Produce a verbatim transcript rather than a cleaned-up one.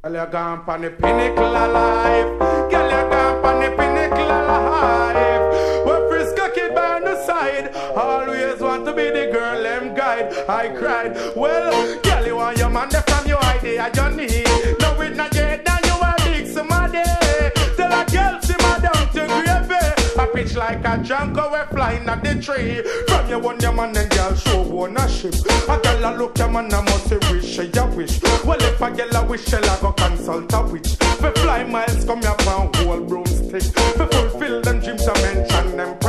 Girl, you gone on the pinnacle of life. Girl, you gone on the pinnacle of life. When Frisco kid by the side, always want to be the girl them guide. I cried, well, girl, you want your man there from your idea, your need. No, it not yet, now you are big somebody. Tell a girl, see my down to gravy. I pitch like a jungle, we're flying at the tree. From your one, your man and girl show ownership. A girl a look your man, I must say wish you wish. Well, if a girl a wish, she'll go consult a witch. For fly miles, come here for a whole broomstick. For fulfill them dreams, I mention them.